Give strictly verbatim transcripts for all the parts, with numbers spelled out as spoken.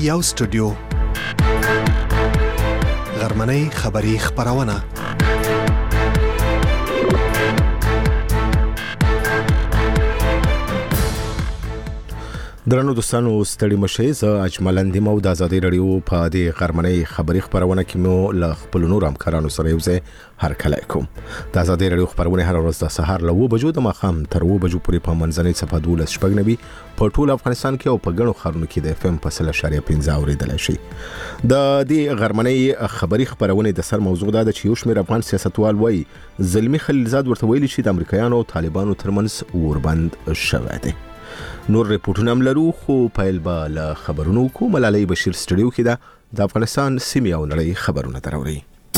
یو سټوډیو غرمنۍ خبری خبرونه درنو دوستانو ستړي مشئ زه اجمل اندیم او د ازادي رادیو په دې غرمنۍ خبری خبرونه کې مو ل خپل نور همکارانو سره یو ځای هر کله کوم د ازادي رادیو خبرونه هر ورځ د سهار له و بجو د ماخام تر و بجو پورې په منځنۍ صفه دولس شپږ نوي په ټول افغانستان کې او په ګڼو ښارونو کې د اف ام په سل اشاریه پنځه اوریدل شي د دې غرمنۍ خبری خبرونه د سر موضوع دا د چې یو شمېر افغان سیاستوال وایي زلمی خلیلزاد ورته ویلي چې د امریکایانو او طالبانو ترمنځ اوربند شوی دی. نور ریپورتونه هم لرو خو پیل به له خبرونو کو ملالۍ بشیر سټډیو کې ده د افغانستان سیمې او نړۍ خبرونه دراوړي.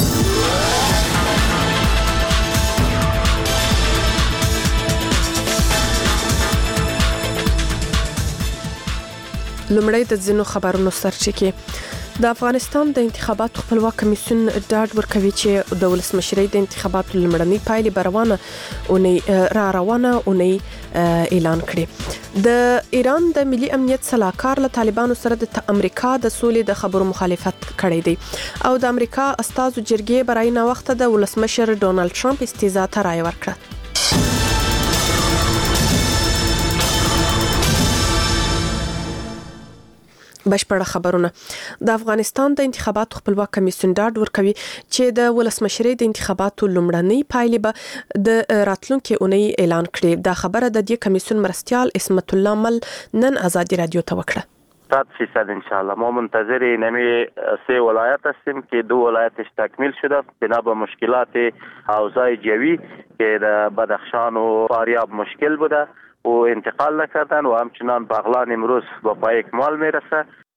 لومړی د ځینو خبرونو سرچینې د افغانستان د انتخاباتو خپلواک کمیسیون ډاډ ورکوي چې د ولسمشرۍ د انتخاباتو لومړنۍ پایلې به روانه اونۍ را روانه اونۍ اعلان کړي. د ایران د ملي امنیت سلاکار له طالبانو سره د امریکا د سولې د خبرو مخالفت کړی دی او د امریکا استازو جرګې برای نه وخت د ولسمشر ډونالد ټرمپ استیزا ته رائے ورکړه. بشپړه خبرونه د افغانستان د انتخاباتو خپلواک کمیسیون ډاډ ورکوي چې د ولسمشرۍ د انتخاباتو لومړنۍ پایلې به د راتلونکي اونۍ اعلان کړي. دا خبره د دې کمیسیون مرستیال اسمت الله مل نن ازادي رادیو ته وکړه. صد فیصد انشاءالله ما منتظر نمی سه ولایت هستیم که دو ولایتش تکمیل شده بنا به مشکلات حوزه جوی که در بدخشان و فاریاب مشکل بوده و انتقال نکردن و همچنان بغلان امروز با پای اکمال میرسه.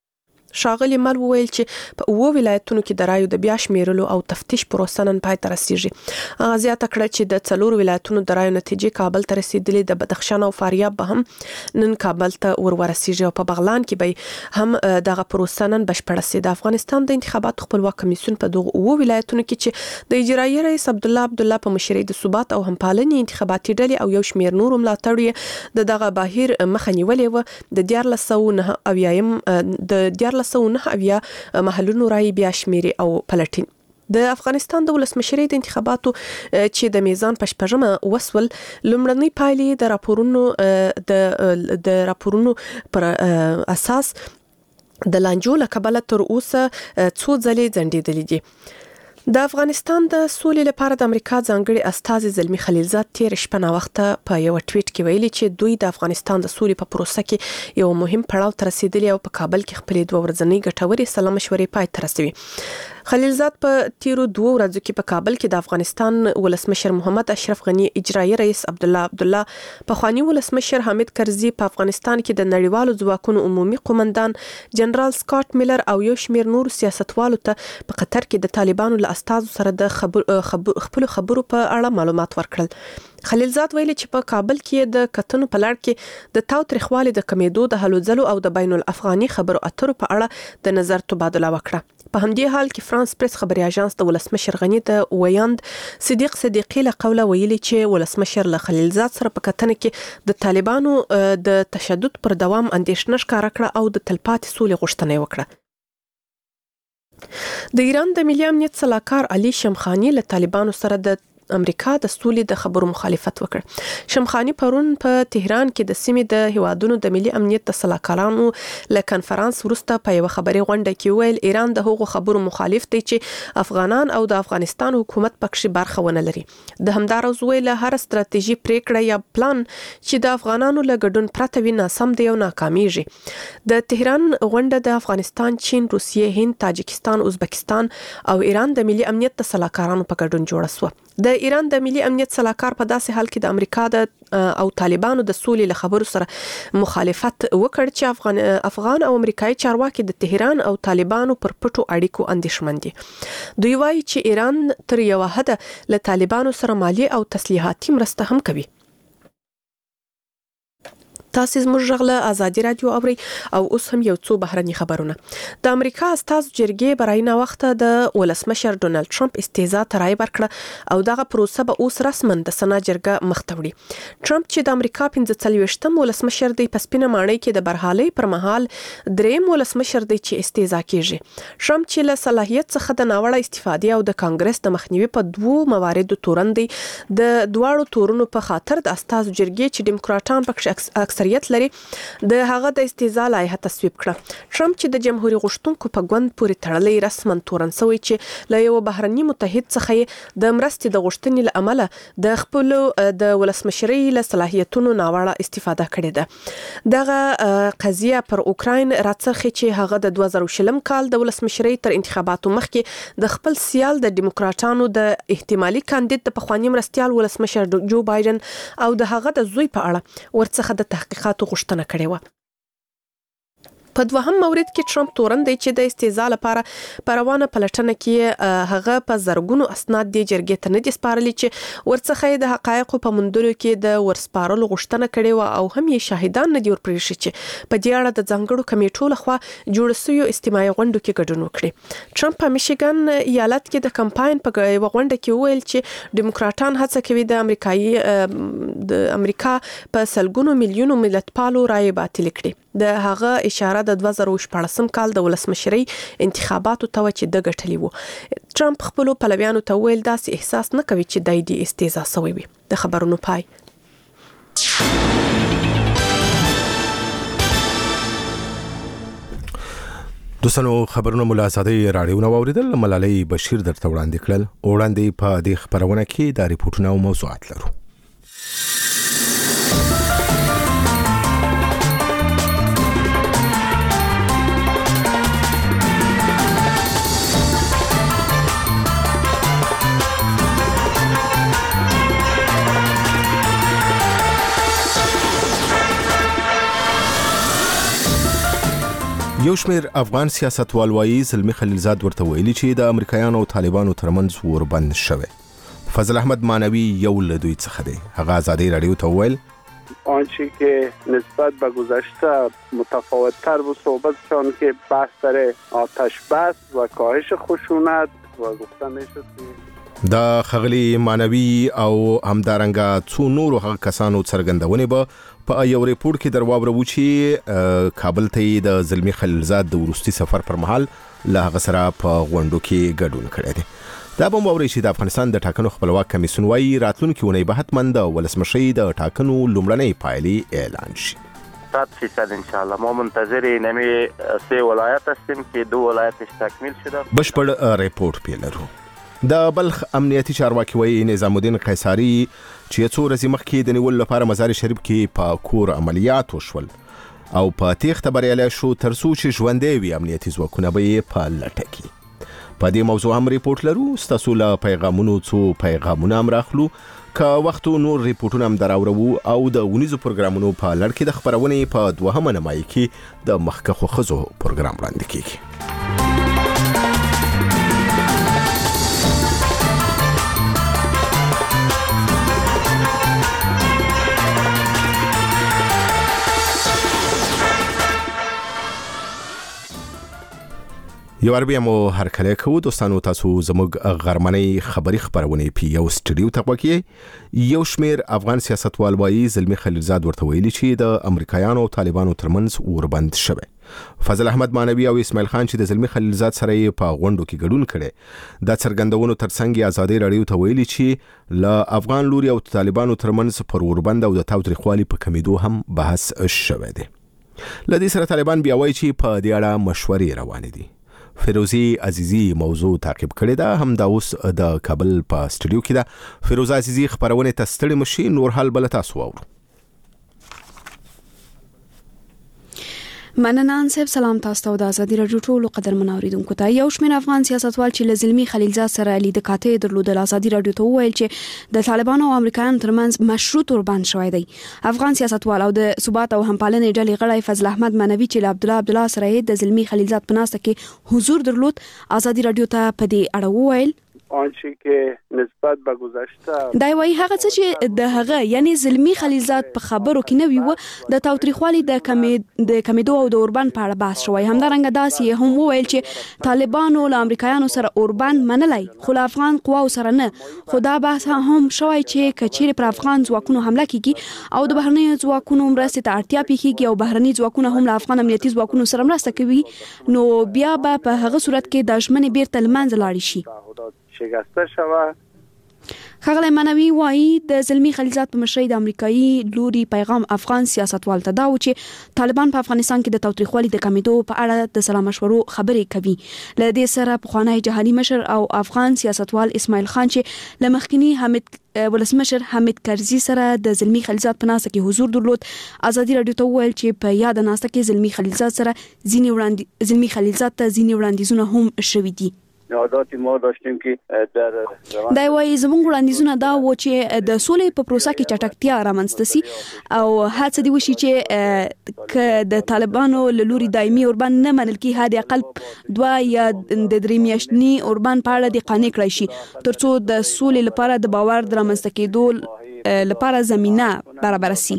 شاغلی مل وویل چې په اوو ولایتونو کې د رایو د بیا شمیرلو او تفتیش پروسه نن پای ته رسیږي. زیاته کړه چې د څلور ولایتونو د رایو نتیجې کابل ته رسیدلې د بدخشان او فاریاب به هم نن کابل ته ور ورسیږي او په بغلان کې به هم دغه پروسه نن بشپړه سي. د افغانستان د انتخاباتو خپلواک کمیسیون په دغه اوو ولایتونو کې چې د اجرایي رئیس عبد الله عبد الله په مشرۍ د ثبات او همپالنې انتخاباتي ډلې او یو شمیر نور ملاتړي د دغه بهیر مخه نیولې و د دیارلس سوه نهه اویایم د دیارلس سوه نهه اویا محلونو رای بیا شمیري او پلټین. د افغانستان د ولسمشرۍ د انتخاباتو چې د میزان په شپږمه وسول لومړنۍ پایلې د راپورونو د د راپورونو پر اساس د لانجو له کبله تر اوسه څو ځلې ځنډېدلې دي. د افغانستان د سولې لپاره د امریکا ځانګړي استازي زلمی خلیلزاد تیر شپه نا وخت په یو ټویټ کې ویلي چې دوی د افغانستان د سولې په پروسه کې یو مهم پړاو ته رسیدلی او په کابل کې خپلې دوه ورځنۍ ګټورې سلا مشورې پای ته رسوي. خلیلزاد په تیرو دوه ورځو کې په کابل کې د افغانستان ولسمشر محمد اشرف غنی، اجرایي رئیس عبد الله عبد الله، پخوانی ولسمشر حامد کرزي، په افغانستان کې د نړیوالو ځواکونو عمومي قومندان جنرال سکاټ میلر او یو شمیر نور سیاستوالو ته په قطر کې د طالبانو له استازو سره د خبر خپل خبرو په اړه معلومات ورکړل. خلیلزاد ویلي چې په کابل کې د کتنو په لړ کې د تاوتریخوالي د کمیدو د هلو ځلو او د بین الافغاني خبرو اترو په اړه د نظر تبادله وکړه. په همدې حال کې فرانس پریس خبري اژانس د ولسمشر غنی د ویاند صدیق صدیقی له قوله ویلي چې ولسمشر له خلیلزاد سره په کتنه کې د طالبانو د تشدد پر دوام اندیشنه ښکاره کړه او د تلپاتې سولې غوښتنه وکړه. د ایران د ملي امنیت سلاکار علي شمخانی له طالبانو سره د امریکا د سولې د خبرو مخالفت وکړ. شمخانی پرون په تهران کې د سیمې د هیوادونو د ملي امنیت د سلاکارانو له کانفرنس وروسته په یو خبري غونډه کې ویل ایران د هغو خبرو مخالف دی چې افغانان او د افغانستان حکومت پکې برخه ونه لري. د همدارز ویل هر ستراتیژي پریکړه یا پلان چې د افغانانو له ګډون پرته وي ناسم دی او ناکامیږي. د تهران غونډه د افغانستان، چین، روسیې، هند، تاجکستان، ازبکستان او ایران د ملي امنیت د سلاکارانو په ګډون جوړه شوه. د ایران د ملي امنیت سلاکار په داسې حال کې د امریکا د او طالبانو د سولې له خبرو سره مخالفت وکړ چې افغان افغان او امریکایي چارواکي د تهران او طالبانو پر پټو اړیکو اندېښمن دي. دوی وایي چې ایران تر یو حده له طالبانو سره مالی او تسلیحاتي مرسته هم کوي. تاسو زموږ غږ ازادي رادیو اوري او اوس هم یو څو بهرني خبرونه. د امریکا استازو جرګې براینا وخت د ولسمشر ډونالد ټرمپ استیزا ترای ورکړه او دغه پروسه به اوس رسمن د سنا جرګه مختوړي. ټرمپ چې د امریکا پنځه څلوېښتم ولسمشر دی په سپینه ماڼۍ کې د برحالي پر مهال دریم ولسمشر دی چې استیزا کیږي. ټرمپ چې له صلاحیت څخه د ناوړه استفادې او د کانګرس د مخنیوي په دوو مواردو تورندي د دواړو تورونو په خاطر د استازو جرګې چې دیموکراټان پکې اکثریت لري د هغه د استیزا لایحه تصویب کړه. ټرمپ چې د جمهوریت غوښتونکو په ګوند پورې تړلې رسمن تورن سوی چې له یو بهرني متحد څخه د مرستې د غوښتنې له امله د خپل د ولسمشرۍ له صلاحیتونو ناوړه استفاده کړې ده. دغه قضیه پر اوکراین راڅرخي چې هغه د دوه زره شلم کال د ولسمشرۍ تر انتخاباتو مخکې د خپل سیال د دیموکراټانو د احتمالي کاندید د پخوانی مرستيال ولسمشر جو بایدن او د هغه د زوی په اړه ورڅخه د تحقیقاتو غوښتنه کړې و. په دوهم مورد کې ټرمپ تورن دی چې د استیزا لپاره پروانه پلټنه کې هغه په زرګونو اسناد دی جرګې ته نه دي سپارلي چې ورڅخه د حقایقو په مندلو کې د ورسپارلو غوښتنه کړې و او هم یې شاهدان نه دی ورپریښي چې په دې اړه د ځنګړو کمیټو لخوا جوړ شوی استماعي غونډو کې ګډون وکړي. ټرمپ په میشیګن ایالت کې د کمپاین په یو غونډه کې وویل چې دیموکراټان هڅه کوي د امریکایي د امریکا په سلګونو میلیونو ملتپالو رایې باطل کړي. د هغه اشاره د دوه زره شپږم کال د ولسمشرۍ انتخاباتو ته چې د غټلی وو. ټرمپ خپل پلویانو ته ویل داسې احساس نه کوي چې دای دی استیزا سوی وي. د خبرونو پای. دوستانو خبرونه ملا آزادي رادیو نو اوریدل. ملالۍ بشیر درته وړاندې کړل. وړاندې په دې خبرونه کې د ریپورتونو او موضوعات لرو. یو شمیر افغان سیاستوال وایي زلمی خلیلزاد ورته ویلي چې د امریکایانو او طالبانو ترمنځ وربند شوی. فضل احمد مانوی یو له دوی څخه دی. هغه ازادي رادیو ته ویل آنچه که نسبت به گذشته متفاوت تر بود صحبتشان که بحث در آتش بس و کاهش خشونت و گفته میشد که د خغلی مانوی او همدارنګه څو نورو هغه کسانو څرګندونې به په یو ریپورت کې درواورو چې کابل ته د زلمی خلیلزاد د ورستي سفر پر مهال له هغه سره په غونډو کې ګډون کړی دی. دا به موري چې د افغانستان د ټاکنو خپلواک کمیسیون وايي راتلونکي ونې به حتماً د ولسمشۍ د ټاکنو لومړنۍ پایلې اعلان شي. صد فیصد انشاءالله ما منتظر نمی سه ولایت هستیم که دو ولایتش تکمیل شده. بشپړ ریپورت پیلرو. د بلخ امنیتي چارواکي وایي نظام الدین قیصاری چې څو ورځې مخکې د نیولو لپاره مزار شریف کې په کور عملیات وشول او په تیښته بریالی شو ترڅو چې ژوندی وي امنیتي ځواکونه به یې په لټه کې. په دې موضوع هم ریپورت لرو. ستاسو له پیغامونو څو پیغامونه هم راخلو. که وختو نور ریپورتونه هم دراورو او د ونیزو پروګرامونو په لړ کې د خبرونې په دوهمه نیمایي کې د مخکښو ښځو پروګرام وړاندې کیږي. یو عربي مو هر کله کو دوستانو تاسو زموږ غرمنۍ خبری خبرونه پی یو سټډیو ته وکي. یو شمیر افغان سیاستوال وایي زلمی خلیلزاد ورته ویلي چې د امریکایانو او طالبانو ترمنځ وربند شوی. فضل احمد مانوی او اسماعیل خان چې د زلمی خلیلزاد سره په غونډو کې ګډون کړي د څرګندونو ترڅنګ ازادي رادیو ته ویلي چې ل افغان لوري او طالبانو ترمنځ پر وربند او د تاوتریخوالي په کمیدو هم بحث شوی دی. لدې سره طالبان بیا وایي چې په دې اړه مشورې روانې دي. فیروزی عزیزی موضوع تعقیب کړی دا هم دا اوس د کابل په سټډیو کې دا. فیروزه عزیزی خبرونه ته ستړي مشي نور حال بل تاسو اورو. مننه انصب سلام تاسو ته د ازادي رادیو ټولو قدرمن اوریدونکو ته. یو شمېر افغان سیاستوال چې له زلمی خلیلزاد سره لیدل کاته درلودل ازادي رادیو ته وویل چې د طالبانو او امریکایانو ترمنځ مشروط وربند شوی دی. افغان سیاستوال او د ثبات او همپالنې ډلې غړی فضل احمد مانوی چې له عبدالله عبدالله سره د زلمی خلیلزاد په ناسته کې حضور درلود ازادي رادیو ته په دې اړه وویل آنچه که نسبت به گذشته دا وایي هغه څه چې د هغه یعنی زلمی خلیلزاد په خبرو کې نه ویو د تاوتریخوالي د کمې د کمیدو او د اوربان په اړه بحث شوی. همدارنګه داسې هم وویل چې طالبانو له امریکایانو سره اوربان منلای خو له افغان قواو سره نه. خو دا بحث هم شوی چې کچېر پر افغان ځواکونو حمله کیږي او د بهرنیو ځواکونو مرستې ته اړتیا پیښیږي او بهرني ځواکونه هم له افغان امنیتي ځواکونو سره مرسته کوي، نو بیا به په هغه صورت کې د ژمنې بیرته لمنځه لاړ شي. شکسته شوه. ښاغلی منوي وایي د زلمی خلیلزاد په مشرۍ د امریکایي لوري پیغام افغان سیاستوال ته دا و چې طالبان په افغانستان کې د تاوتریخوالي د کمیدو په اړه د سلا مشورو خبرې کوي. له دې سره پخوانی جهادي مشر او افغان سیاستوال اسماعیل خان چې له مخکنی حمید ولسمشر حمید کرزي سره د زلمی خلیلزاد په ناسته کې حضور درلود، ازادي رادیو ته وویل چې په یاد ناسته کې زلمی خلیلزاد سره ځینې وړاندې زلمی خلیلزاد ته ځینې وړاندیزونه هم شوي دي. یادات ما داشتیم که در دا وایي زموږ وړاندیزونه دا و چې د سولې په پروسه کې چټکتیا رامنځته سي او هڅه دی وشي چې ک د طالبانو له لوري دایمي اوربان نه منل کی هدا اقل دوا یا د درې میاشتني اوربان په اړه د قانې کړی شي ترڅو د سولې لپاره د باور د رامنځته کېدو لپاره زمينه برابر سي.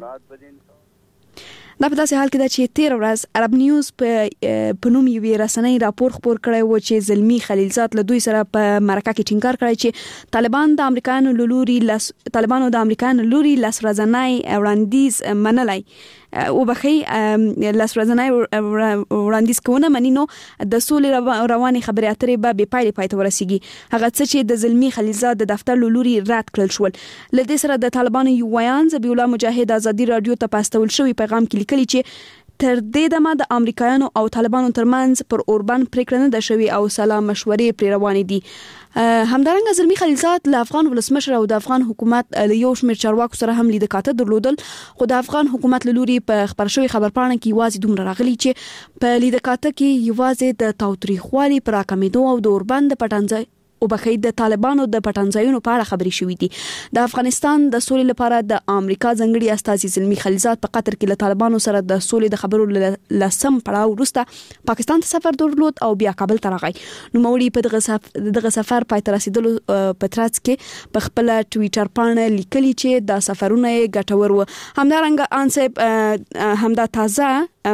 دا په داسې حال کې ده چې تیر ورځ عرب نیوز په په نوم یوې رسنۍ راپور خپور کړی و چې زلمی خلیلزاد له دوی سره په مرکه کې ټینګار کړی چې طالبان د امریکایانو له لوري لس طالبانو د امریکایانو لوري لس ورځنی وړاندیز منلای او بخي لس ورځنی وړاندیز کوونه مني نو د سولې رواني خبرې اترې به بې پایلې پای ته ورسیږي. هغه څه چې د زلمی خلیلزاد د دفتر له لوري رد کړل شول. له دې سره د طالبانو یو ویان ذبیح الله مجاهد ازادي رادیو ته پاستول شوی پیغام کې لیکلي چې تر دې دمه د امریکایانو او طالبانو ترمنځ پر اوربان پریکړه نه ده شوې او سلا مشورې پرې روانې دي. همدارنګه زلمی خلیلزاد له افغان ولسمشر او د افغان حکومت له یو شمېر چارواکو سره هم لیدکاته درلودل، خو د افغان حکومت له لوري په خبر شوی خبرپاڼه کې یوازې دومره راغلي چې په لیدکاته کې یوازې د تاوتریخوالي پر راکمېدو او د اوربان د پټنځای او بخې د طالبانو د پټنځایونو په اړه خبرې شوې دي. د افغانستان د سولې لپاره د امریکا ځنګړي استازي زلمی خلیلزاد په قطر کې له طالبانو سره د سولې د خبرو لسم پړاو وروسته پاکستان ته سفر درلود او بیا کابل ته راغی. نو موري په دغه دغه سفر پای ته رسیدلو په ترڅ کې په خپل ټویټر باندې لیکلي چې دا سفرونه ګټور و. همدارنګه انسب همدا تازه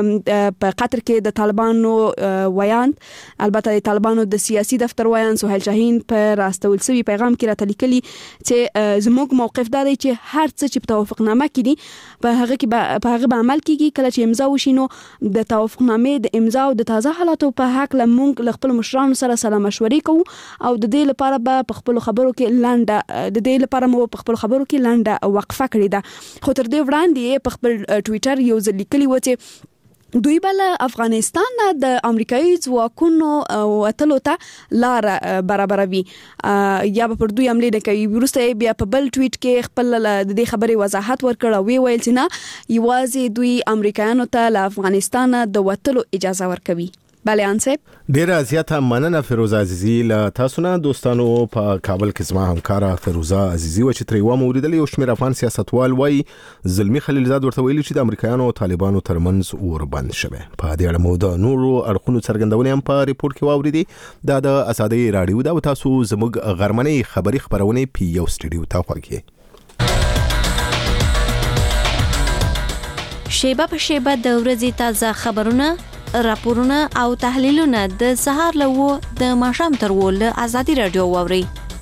په قطر کې د طالبانو ویان البته د طالبانو د سیاسي دفتر ویان سهیل شاهین په راستول سوي پیغام کې راته لیکلي چې زموږ موقف دا دی چې هر څه چې په توافقنامه کې دي په هغه کې په هغه به عمل کیږي. کله چې امضا وشي نو د توافقنامې د امضا او د تازه حالاتو په حق لمونږ له خپل مشرانو سره سلا مشورې کوو او د دې لپاره به په خپل خبرو کې لانډه د دې لپاره مو په خپل خبرو کې لانډه وقفه کړې ده. خو تر دې وړاندې په خپل ټویټر یو ځل لیکلي و چې دوی بل افغانستان د امریکایي ځواکونو وتلو ته لار برابروي یا په دوی عملي نه کوي. ورسته بیا په بل ټویټ کې خپل د دې خبرې وضاحت ورکړ او ویل چې نه یوازې دوی امریکایانو ته له افغانستان د وتلو اجازه ورکوي. بله انسب ډیره زیاته مننه فیروزه عزیزی. له تاسو نه دوستانو په کابل کې زما همکاره فیروزه عزیزی و چې ترې و موریدل یو شمېر افغان سیاستوال وایي زلمی خلیلزاد ورته ویلي چې د امریکایانو او طالبانو ترمنځ اوربند شوی. په دې اړه مو د نورو اړخونو څرګندونې هم په ریپورت کې واوریدي. دا د ازادي رادیو دا تاسو زموږ غرمنۍ خبري خبرونه پی یو سټډیو ته خوږی شیبه په شیبه د ورځې تازه خبرونه راپورونه او تحلیلونه د سهار له و د ماښام تر و له ازادي رادیو واوري.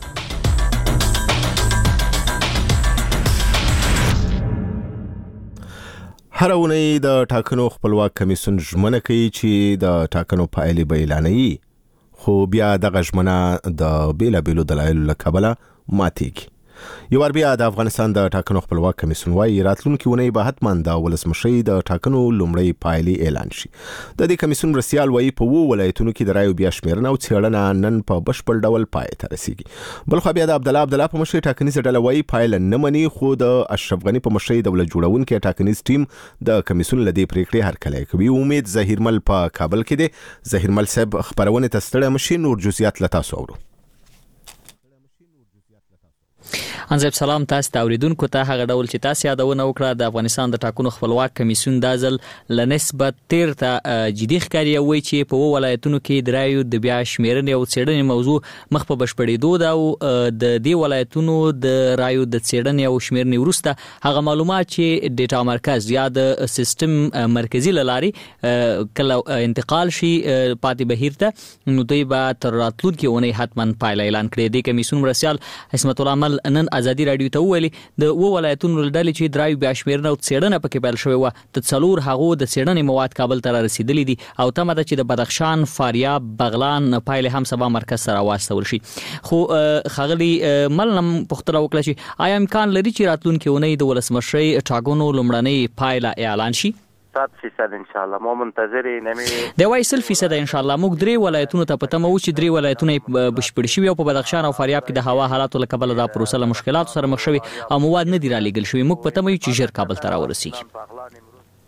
هر اونۍ د ټاکنو خپلواک کمیسیون ژمنه کوي چې د ټاکنو پایلې به اعلانوي، خو بیا دغه ژمنه د بیلابیلو دلایلو له کبله ماتېږي. یو ور بیا د افغانستان د ټاکنو خپلواک کمیسیون وايي راتلونکي اونۍ به حتما د ولسمشي د ټاکنو لومړی پایلې اعلان شي. د دې کمیسیون مرستیال وايي په وو ولایتونو کې د رایو بیا شمیرنه او څېړنه نن په بشپړ ډول پای ته رسیږي. بل خو بیا د عبد الله عبد الله په مشرۍ ټاکنیزه ډله وايي پایله نه مني، خو د اشرف غنی په مشرۍ دولت جوړونکي ټاکنیز ټیم د کمیسیون لدی پریکړې هرکلی کوي. امید ظهیرمل په کابل کې دی. ظهیرمل صاحب خبرونه تستړی مشي، نور جزئیات لتا سوورو. انځب سلام تاسو ته اوریدونکو ته هغه ډول چې تاسو یادونه وکړه د افغانستان د ټاکنو خپلواک کمیسیون د ځل لنسبت تیر ته جدي ښکاری وي چې په ولایتونو کې د رایو د بیا شمیرنې او څېړنې موضوع مخ په بشپړېدو ده او د دې ولایتونو د رایو د څېړنې او شمیرنې وروسته هغه معلومات چې ډیټا مرکز یا د سیستم مرکزی لاري کله انتقال شي پاتې بهیر ته نو دوی به تر راتلونکي اونۍ حتما پایله اعلان کړي. د کمیسیون مرسیال عصمت الله مل نن ازادي رادیو ته ویلي د و ولایتونو ډلې چې درایو بیا شمیرنه او څېړنه پکې پیل شوې و د څلور هغو د څېړنې مواد کابل ته رسیدلي دي او تمه ده چې د بدخشان، فاریاب، بغلان پایلې هم سبا مرکز سره واستول شي. خو خغلی ملنم پختره وکړه چې آیا امکان لري چې راتلونکي اونۍ د ولسمشرۍ ټاکنو لومړنۍ پایله اعلان شي؟ صد فیصد ان شاء الله ما منتظر نمی دی وای سل فیصد ان شاء الله موږ درې ولایتونو ته پته مو چې درې ولایتونه بشپړ شي او په بدخشان او فاریاب کې د هوا حالات له کبل دا پروسه له مشکلات سره مخ شوي او مواد نه دی را لګل شوی. موږ پته مو چې ژر کابل ته راورسیږي.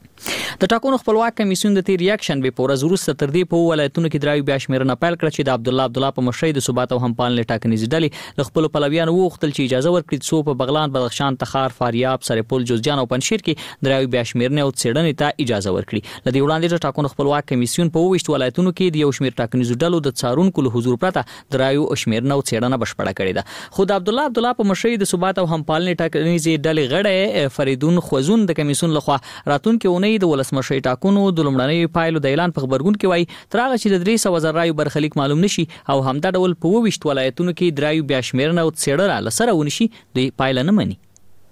د ټاکنو خپلواک کمیسیون د تیر ریاکشن به پورز وروسته تر دې په ولایتونو کې درایو بیا شمیرنه پیل کړ چې د عبد الله عبد الله په مشرۍ د ثبات او همپالنې ټاکنیز ډلې د خپل پلویانو وغوښتل چې اجازه ورکړي څو په بغلان، بدخشان، تخار، فاریاب، سرپل، جوزجان او پنجشیر کې درایو بیا شمیرنه او څېړنې ته اجازه ورکړي. لدې وړاندې د ټاکنو خپلواک کمیسیون په وښت ولایتونو کې د یو شمیر ټاکنیز ډلو د څارونکو له حضور پرته درایو شمیرنه او څېړنه بشپړه کړې ده. خو د عبد الله عبد الله په مشرۍ د ثبات او همپالنې ټاکنیز ډلې غړی فریدون خوزون د کمیسیون لخوا راتلونکي اونۍ د ولسمشرۍ ټاکنو د لومړنۍ پایلو د اعلان په خبرګون کې وایي تر هغه چې د درې سوه زره رایو برخلیک معلوم نشي او همدا ډول په وویشت ولایتونو کې د رایو بیا شمیرنه او څېړنه له سره ونشي دوی پایله نه مني.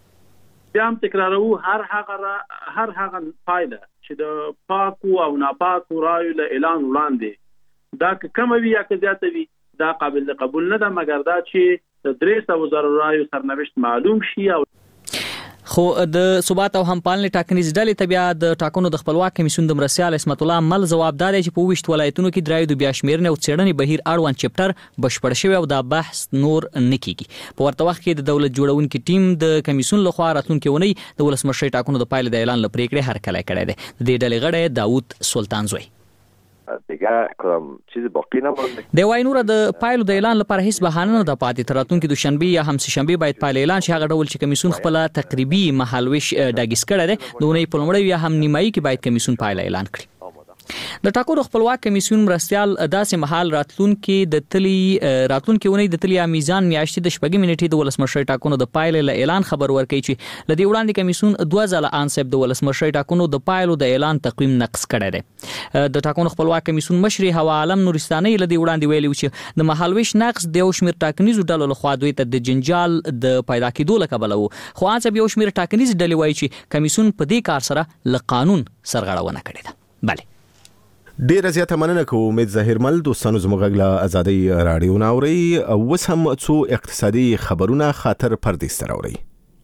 بیا هم تکراروو هر هغه هر هغه پایله چې د پاکو او ناپاکو رایو له اعلان وړاندې دا کم وي یا زیاته وي دا قابل قبول نه ده، مګر دا چې د درې سوه زره رایو سرنوشت معلوم شي. او خو د ثبات او همپالنې ټاکنیز ډلې ته بیا د ټاکنو د خپلواک کمیسیون د مرسیال عصمت الله مل ځوابدار دی چې په وښت ولایتونو کې درایو د بیا شمیرنې او څېړنې بهیر اړوند چپټر بشپړ شوی او دا بحث نور نه کیږي. په ورته وخت کې د دولت جوړونکي ټیم د کمیسیون لخوا راتلونکي اونۍ د ولسمشرۍ ټاکنو د پایلې د اعلان لپاره پریکړې هرکلی کړی دی. د دې ډلې غړی داوود سلطان زوی دیگه کدام چیز باقی نمونده. دی وای نور د پایلو د اعلان لپاره هیڅ بهانه نه ده پاتې. تر راتلونکي دوشنبه یا هم سهشنبه باید پایله اعلان شي. هغه ډول چې کمیسیون خپل تقریبي مهالویش ډاګیس کړی دی د اونۍ په لومړۍ یا هم نیمایي کې باید کمیسیون پایله اعلان کړي. د ټاکنو خپلواک کمیسیون مرستيال داسې محل راتلونکي د تلی راتلونکي اونۍ د تلی میزان میاشتې د شپږم نیټې د ولسمشرۍ ټاکنو د پایلې له اعلان خبر ورکړي چې لدی وړاندې کمیسیون دوه ځله انسب د ولسمشرۍ ټاکنو د پایلو د اعلان تقویم نقص کړی دی. د ټاکنو خپلواک کمیسیون مشر هوا عالم نورستاني لدی وړاندې ویلي چې د محلويش نقص د یو شمیر ټاکنیزو ډلو لخوا دوی ته د جنجال د پیدا کېدو لکبل وو. خو انسب یو شمیر ټاکنیز ډلې وایي چې کمیسیون په دې کار سره له قانون سرغړونه کړې ده. بله ډیر زیاته مننه کوم. امید ظاهر مل دوستانو زموږ غلا ازادي رادیو ناوري اوس هم څو اقتصادي خبرونه خاطر پردې ستر اوري.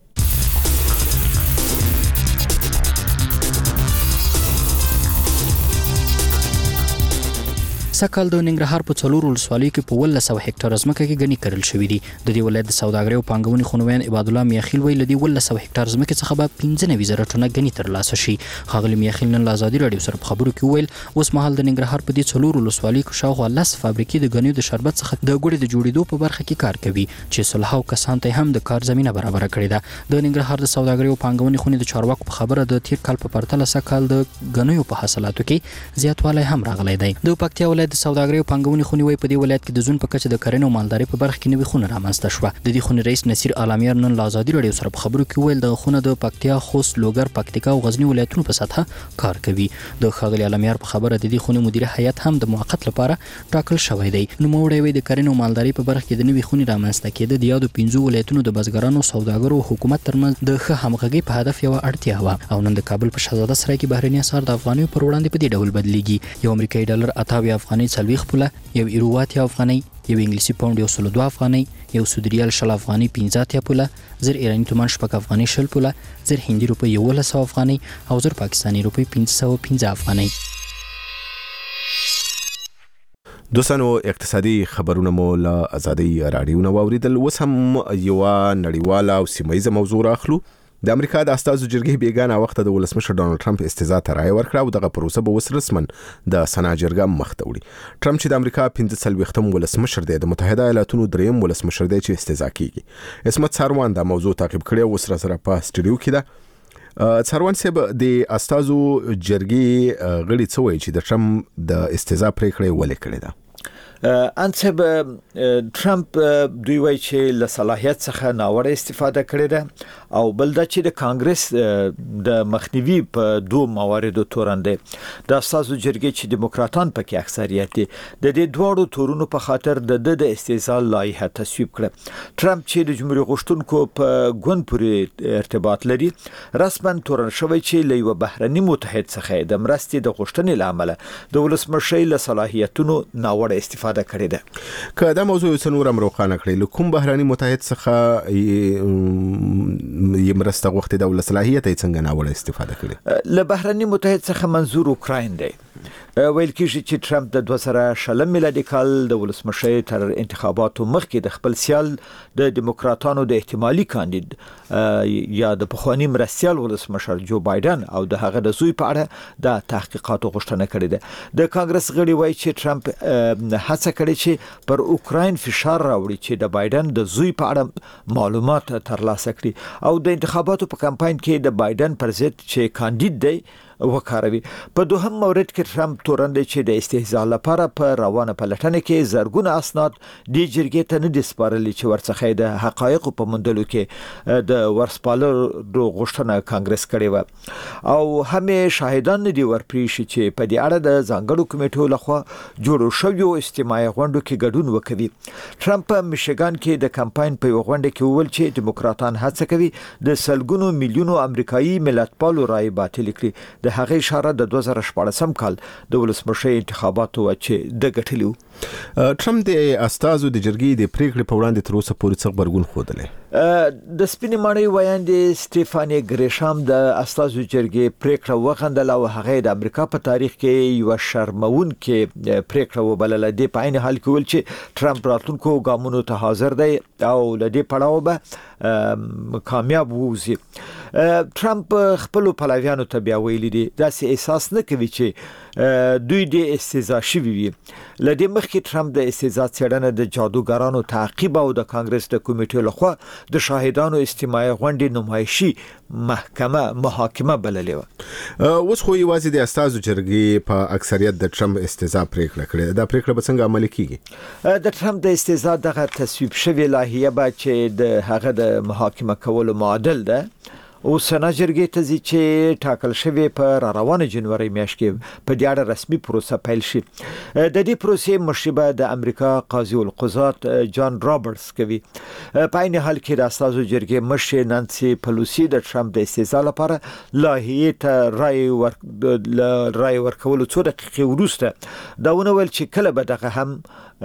سکهال د ننګرهار په څلور ولسوالیو کې په ولس سوه هکټار ځمکه کې غني کړل شوې دي. د دې ولایت د سوداګرۍ او پانګونې خنویان عباد الله میاخیل ویل دي ولس سوه هکټار ځمکه څخه به پنځه نوي زره ټنه غني ترلاسه شي. خاغلی میاخیل نن آزادي رادیو سره په خبرو کې ویل اوس مهال د ننګرهار په دې څلور ولسوالیو کې شاوخوا لس فابریکې د غنیو د شربت څخه د ګوړې د جوړېدو په برخه کې کار کوي چې صلح او کسان ته هم د کار زمينه برابر کړې ده. د ننګرهار د سوداګرۍ او پانګونې خونې د چارواکو په خبره د تیر کال په پرتله سکهال د غنیو په حاصلاتو کې زیاتوالی هم راغلی دی. د پکتیا ولایت د سوداګرۍ او پانګونې خونې وای په دې ولایت کې د زون په کچه د کرنې او مالدارۍ په برخه کې نوې خونه رامنځته شوه. د دې خونې رئیس نصیر عالمیار نن آزادي رادیو سره په خبرو کې ویل د خونه د پکتیا، خوست، لوګر، پکتیکا او غزنی ولایتونو په سطحه کار کوي. د خاغلی عالمیار په خبره د دې خونې مدیر هیئت هم د موقت لپاره ټاکل شوی دی. نو موړی وي د کرنې او مالدارۍ په برخه کې د نوې خونې رامنځته کېده د یادو پنځو ولایتونو د بزګرانو، سوداګرو او حکومت ترمنځ د ښه همغږي په هدف یو اړتیا و. او نن د کابل په شهزاده سرای کې بهرني اسعار د افغانیو پر وړاندې په دې ډول بدلیږي. یو امریکایي ډالر اتاوي افغاني څلوېښت پوله، یو ایروات افغاني، یو انګلیسي پاوند یو سل دوه افغاني، یو سعودي ریال شل افغاني پنځه اتیا پوله، زر ایراني تومان شپږ افغاني شل پوله، زر هندي روپۍ یولس سوه افغاني او زر پاکستاني روپۍ پنځه سوه پنځه افغاني. دوستانو اقتصادي خبرونه مو له ازادي رادیو نو اوریدل. اوس هم یو نړیواله او سیمه ییزه موضوع راخلو د امریکا د استازو جرګې بیګانه وخت د ولسمشر ډونالد ټرمپ استیزا ته رائے ورکړه او دغه پروسه به وس رسمن د سنا جرګه مخ ته وړي. ټرمپ چې د امریکا پنځه څلوېښتم ولسمشر دی د متحده ایالاتونو دریم ولسمشر دی چې استیزا کیږي. اسمت ساروان دا موضوع تعقیب کړي او سره سره په سټډیو کې ده. څاروان صاحب د استازو جرګې غړي څه وایي چې د ټرمپ د استیزا پریکړه ولې کړې ده؟ انسب ټرمپ دوی وایي چې له صلاحیت څخه ناوړه استفاده کړې ده او بل دا چې د کانګرس د مخنیوي په دوه مواردو تورنده د استازو جرګې چې دیموکراتان پکې اکثریت دي د دې دوړو تورونو په خاطر د د استیزا لایحه تصویب کړه. ټرمپ چې د جمهوریت غوښتونکو په ګوند پورې ارتباط لري رسما تورن شوی چې له یو بهرني متحد څخه د مرستې د غوښتنې لامل د ولسمشر له صلاحیتونو ناوړه استفاده کړې ده. که دا موضوع څنور هم روښانه کړي له کوم بهراني متحد څخه یې مرسته غوښتې ده او له صلاحیت یې څنګه ناوړه استفاده کړي؟ له بهرني متحد څخه منظور اوکراین دی. ویل کېږي چې ټرمپ د دوه زره شلم میلادي کال د ولسمشر تر انتخاباتو مخکې د خپل سیال د دیموکراتانو د احتمالي کاندید یا د پخوانی مرستیال ولسمشر جو بایدن او د هغه د زوی په اړه د تحقیقاتو غوښتنه کړې ده. د کانګرس غړي وایي چې ټرمپ هڅه کړې چې پر اوکراین فشار راوړي چې د بایدن د زوی په اړه معلومات ترلاسه کړي او د انتخاباتو په کمپاین کې د بایدن پر ضد چې کاندید دی وکاروي. په دوهم مورد کې ټرمپ تورنده چې د استهزاء لپاره په روانه پلټنه کې زرګونه اسناد د جرګې ته نه دي سپارلي چې ورڅخه د حقایق په موندلو کې د ورسپالر غوښتنه کانګرس کړې و او همې شاهدان دي ورپریشي چې په دې اړه د ځانګړو کمیټو لخوا جوړ شوی استماعي غونډو کې ګډون وکوي. ټرمپ په میشیګان کې د کمپاین په غونډه کې وویل چې دیموکراتان هڅه کوي د سلګونو میلیونو امریکایي ملتپالو رائے باطل کړي. د هغه اشاره د دوه زره شپږم کال د ولسمشر انتخاباتو چې د غټلیو. ټرمپ د استازو د جرګې د پریکړې په وړاندې تر اوسه پورې څه خبرګون خوده. د سپینې ماڼۍ وایاندې سټيفاني ګریشام د استازو جرګې پریکړه وغندله او هغه د امریکا په تاریخ کې یو شرمونکې پریکړه وبلله. د پاین حال کې ول چې ټرمپ راتلونکو ګامونو ته حاضر دی او لدې پړاو به کامیاب ووزي. ټرمپ خپل پلویانو ته بیا ویلي دي داسې احساس نه کوي چې دوی د استهزاء شوي وي. لدې مخکې ټرمپ د استهزاء څېړنه د جادوګرانو تعقیب او د کانګرس د کمیټې لخوا د شاهدانو استماعي غونډې نمایشي محکمه محاکمه بللې و. اوس خو یوازې د استازو جرګې په اکثریت د ټرمپ استهزاء پریکړه کړې. دا پریکړه به څنګه عملي کیږي؟ د ټرمپ د استهزاء دغه تصویب شوی لایحه به چې د هغه د محاکمه کولو معادل ده او سنا جرګې ته چې ټاکل شوی په روانه جنوري میاشت کې په دې اړه رسمي پروسه پیل شي. د دې پروسې مشربه د امریکا قاضي القضات جان رابرټس کوي. په عین حال کې د استازو جرګې مشر نانسي پلوسی د ټرمپ د استهزاء لپاره لایحه ته رائے ور رائے ورکول څو دقیقې وروسته دا ونول چې کله به دغه هم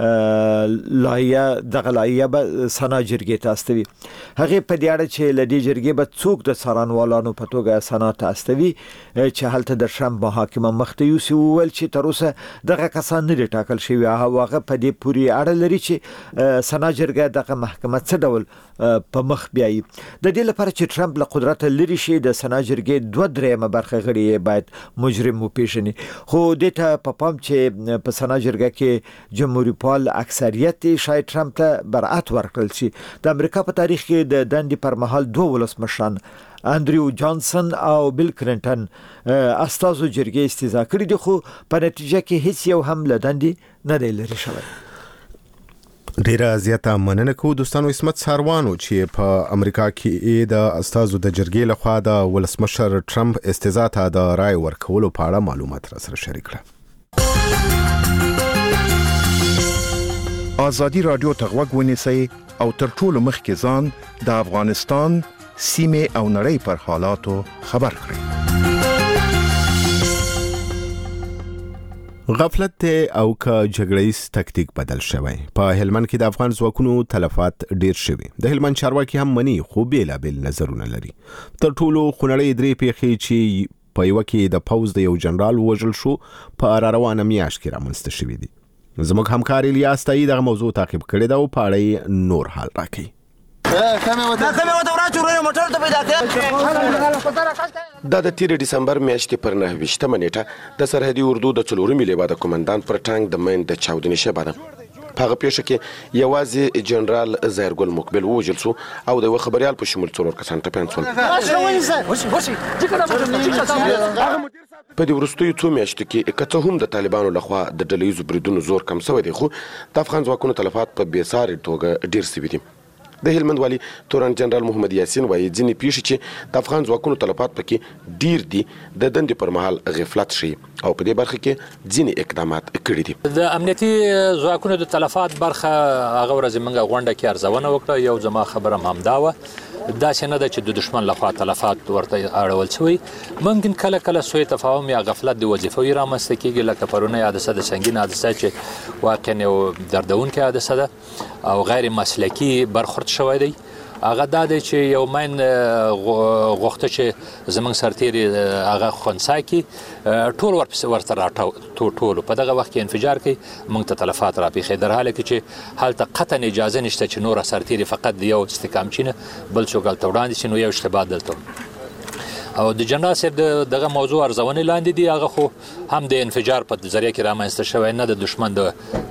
لایحه دغه لایحه به سنا جرګې ته استوي. هغه په دې اړه چې لدی جرګې به څوک د سرانوالانو په توګه سنا ته استوي چې هلته د ټرمپ محاکمه مخته یوسي وویل چې تر اوسه دغه کسان نه ټاکل شوی. هغه په دې پوری اړه لري چې سنا جرګه دغه محکمه څه ډول په مخ بیایي. د دې لپاره چې ټرمپ له قدرت لري شي د سنا جرګې دوه درېمه برخه غړي باید مجرم وپیژني. خو د ته په پام چې په سنا جرګه کې جمهوریت پال اکثریت شاید ټرمپ ته برعت ورکړل شي. د امریکا په تاریخ کې د دندې پر مهال دوه ولسمشران اندریو جانسن او بیل کلینټن استازو جرګې استهزاء کړې دي خو په نتیجه کې هیڅ یو هم لدندې نه دی لري شوی. ډیره زیاته مننه کوم دوستانو. اسمت ساروانو چې په امریکا کې د استازو د جرګې لخوا د ولسمشر ټرمپ استهزاء ته د رائے ورکولو په اړه معلومات را سره شریک کړل. آزادی رادیو ته غوږ ونیسئ او تر ټولو مخکې ځان د افغانستان سیمه او نړۍ پر حالاتو خبر کړئ. غفلت او کا جګړیز تکتیک بدل شوی. په هلمند کې د افغان ځواکونو تلفات ډیر شوی. د هلمند چارواکي هم مني خو بیل بیل نظرونه لري. تر ټولو خونړی درې پیښې چې په یو کې د پوز د یو جنرال وژل شو په را روانه میاشت کې رامنځته شوی دي. زموږ همکار الیاس تایید دغه موضوع تعقیب کړی دا او په اړه نور حال راکړي. کمه وته کمه وته راځو ورو موټر ته پیدا کړ د تیر ډیسمبر میاشتې پر نه ویشتمه نیټه د سرحدي اردو د څلورمې لیوا د کمانډان پر ټانک د مین د چاودنې شبه ده. په هغه پیښه کې یوازې جنرال ظاهرګل مقبل ووژل شو او د یوه خبریال په شمول څلور کسان ټپیان شول. په دې وروستیو څو میاشتو کې که څه هم د طالبانو لخوا د ډلهییزو بریدونو زور کم شوی دی، خو د افغان ځواکونو تلفات په بېسارې توګه ډېر شوي دي. د هلمند والي تورن جنرال محمد یاسین وایي ځینې پیښې چې د افغان ځواکونو تلفات پکې ډیر دي د دندې پر مهال غفلت شي او په دې برخه کې ځینې اقدامات کړي دي. د امنیتي ځواکونو د تلفات برخه هغه ورځ موږ غونډه کې ارزونه وکړه. یو زما خبره همدا وه، داسې نه ده چې د دشمن لخوا تلفات ورته اړول شوي. ممکن کله کله سوء تفاهم یا غفلت د وظیفوي رامنځته کېږي، لکه پرونی حادثه د سنګین حادثه چې واقعا یو دردونکې حادثه ده او غیر مسلکي برخورد شوی دی. هغه دا دی چې یو مین غوښته چې زموږ سرتیري هغه خنثی کړي، ټول ورپسې ورته راټول ټولو په دغه وخت کې انفجار کوي، موږ ته تلفات راپېښوي، در حاله کې چې هلته قطعا اجازه نشته چې نور سرتیري فقط د یو استحکامچي نه بل څوک هلته وړاندې شي، نو یو اشتباه دلته او د جنرال صاحب دغه موضوع ارزونې لاندې دي. هغه خو هم د انفجار په ذریعه کې رامنځته شوی، نه د دشمن د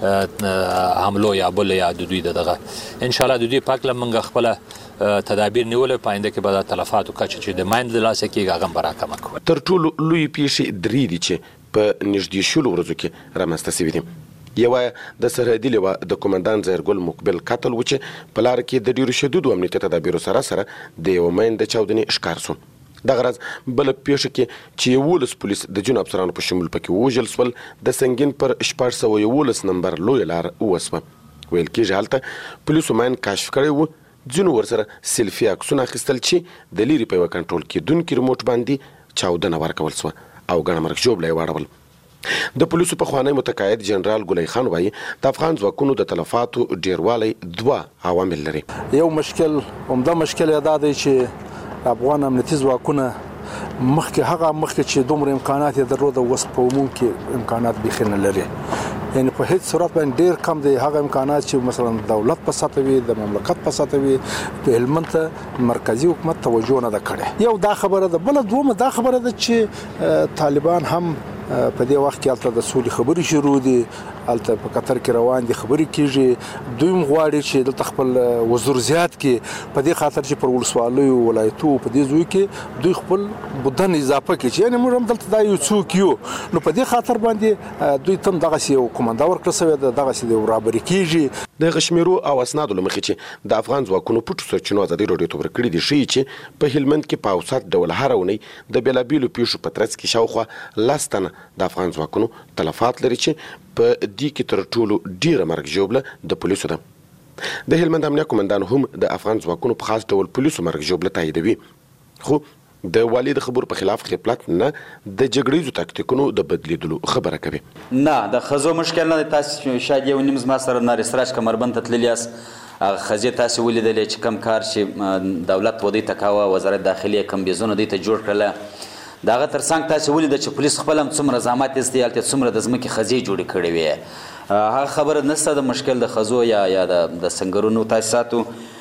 حملو یا بل یا د دوی دغه. انشاءالله د دوی په هکله موږ خپله تدابیر نیولې، په آینده کې به د تلفاتو کچه چې د ماین د لاسه کېږي هغه هم به راکمه کړو. تر ټولو لویې پیښې درې دي چې په نږدې شلو ورځو کې رامنځته شوي دي. یوه د سرحدي لیوا د کمانډان ظاهرګل مقبل قتل و چې په لاره کې د ډېرو شدیدو امنیتي تدابیرو سره سره د یوه مین د چاودنې ښکار شو. دغه ورځ بله پیښه کې چې یولس پولیس د جنو افسرانو په شمول پکې ووژل شول، د سنګین پر شپږ سوه یولس نمبر لویه لار وسوه. ویل کېږي هلته پولیسو ماین کشف کړی و، ځینو ورسره سیلفي عکسونه اخیستل چې د لرې په یوه کنټرول کېدونکي ریموټ باندې چاودنه ورکول شوه او ګڼه مرګ ژوبله یې واړول. د پولیسو پخوانی متقاعد جنرال ګلی خان وایي د افغان ځواکونو د تلفاتو ډیروالی دوه عوامل لري. یو مشکل عمده مشکل یې دا دی چې افغان امنیتي ځواکونه مخکې هغه مخکې چې دومره امکانات یې درلوده اوس په عموم کې امکانات بیخي نه لري، یعنی په هیڅ صورت باندې ډېر کم دی هغه امکانات چې مثلا دولت په سطح وي، د مملکت په سطح وي، په هلمند ته مرکزي حکومت توجه نه ده کړې. یو دا خبره ده. بله دومه دا خبره ده چې طالبان هم په دې وخت کې هلته د سولې خبرې شروع دي، هلته په قطر کې روان دي، خبرې کېږي. دوی هم غواړي چې دلته خپل وزر زیات کړي، په دې خاطر چې پر ولسوالیو ولایتو په دې ځای کې دوی خپل بدن اضافه کړي، چې یعنې موږ هم دلته دا یو څوک یو، نو په دې خاطر باندې دوی ته هم دغسې یو کومنده ورکړل شوې ده، دغسې د برابري کېږي. د غشمیرو او اسنادو له مخې چې د افغان ځواکونو پټو سرچینو ازادي راډیو ته ورکړي دي ښیي چې په هلمند کې په اوسط ډول هره اونۍ د بېلابېلو پیښو په ترڅ کې شاوخوا لس تنه د افغان ځواکونو تلفات لري چې په دې کې تر ټولو ډیره مرګ ژوبله د پولیسو ده. د هلمند امنیه قومندان هم د افغان ځواکونو په خاص ډول پولیسو مرګ ژوبله تاییدوي، خو د والي د خبرو په خلاف غفلت نه د جګړیزو تاکتیکونو د بدلیدلو خبره کوي. نه د ښځو مشکل نه دی. تاسو شاید یو نیم زما سره نارسراج کمربند ته تللي یاست، هغه ښځې تاسې ولیدلې چې کم کار چې دولت و دوی ته کاوه، وزارت داخلي کمبیزونه دوی ته جوړ کړله. د هغه تر څنګ تاسې ولیده چې پولیس خپل هم څومره زحمت ایستی، هلته څومره د ځمکې خزې جوړې کړې وې. هغه خبره نشته د مشکل د ښځو یا یا د سنګرونو تاسیساتو.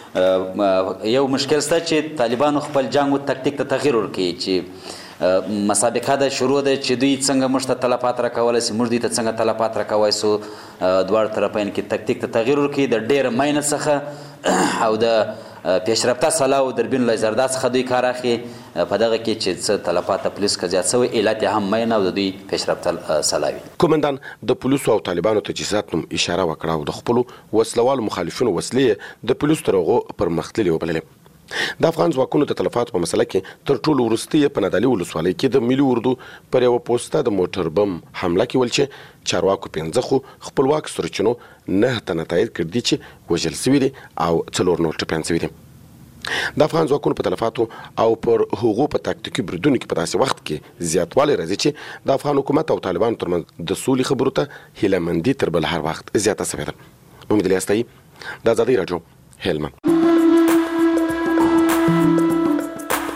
یو مشکل شته چې طالبانو خپل جنګ و تکتیک ته تغییر ورکړي، چې مسابقه ده شروع ده چې دوی څنګه موږ ته تلفات راکولی شي، موږ دوی ته څنګه تلفات راکولی شو. دواړو طرفین کې تکتیک ته تغییر ورکړي، د ډېره مینه څخه او د پیشرفته سلا او دربین له زردا څخه دوی کار اخلي. په دغه کې چې څه تلفات پولیس که زیات شوی، علت یې هم مینه او د دوی پیشرفته سلا وي. کمانډان د پولیسو او طالبانو تجهیزات نوم اشاره وکړه او د خپلو وسلوالو مخالفینو وسلې د پولیسو تر هغو پرمختللې وبللې. د افغان ځواکونو د تلفاتو په مسله کې تر ټولو وروستي په نادعلي ولسوالۍ کې د ملي اردو پر یوه پوسته د موټر بم حمله کې ول چې چارواکو پنځه خو خپلواک سرچینو نه تنه تایید کړي دي چې وژل شوي دي او څلور نور ټپیان شوي دي. د افغان ځواکونو په تلفاتو او پر هغو په تاکتیکي بریدونو کې په داسې وخت کې زیاتوالی راځي چې د افغان حکومت او طالبانو ترمنځ د سولې خبرو ته هیله مندي تر بل هر وخت زیاته شوې ده. محمد الیاستایي، د ازادۍ راډیو، هلمند.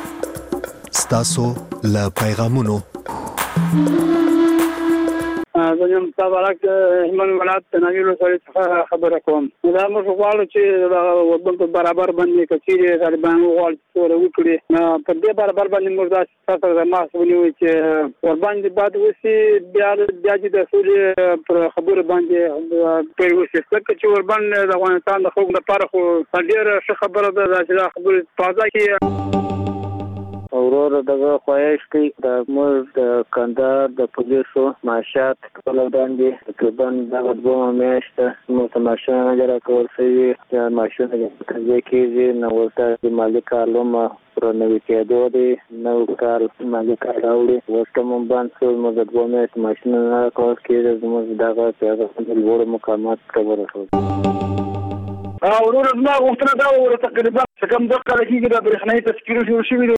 ستاسو له پیغامونو زه یم تابعک هلمند ولایت تناویل سره څخه خبره کوم دا موږ غواړو چې د وطن په برابر باندې کچېره طالبان غواړي چې وکړي په دې برابر باندې موږ دا ستاسو د ماس ونیو چې ور باندې بعد وسی بیا بیا د سولې پر خبره باندې پر وسی څنګه چې ور باندې د افغانستان د خلکو لپاره خو ډېر ښه خبره ده چې دا خبره تازه کې اورور دغه خواهش کوي د موږ د کندهار د پولیسو معاشات ټول باندې تقریبا د دوه میاشتې مو تماشا نه راکول شوی چې ماشونه کې کېږي نو ورته د مالک علومه پرونوي کېدو دي نو کار مالک راوړي ورته مونږ باندې څو موږ د دوه میاشتې ماشونه نه راکول کېږي زموږ دغه چې د لوړ مقامات خبره کوي اورور ما غوښتنه دا وره تقریبا څنګه د کار کېږي د برېښنايي تذکیرو شروع شوی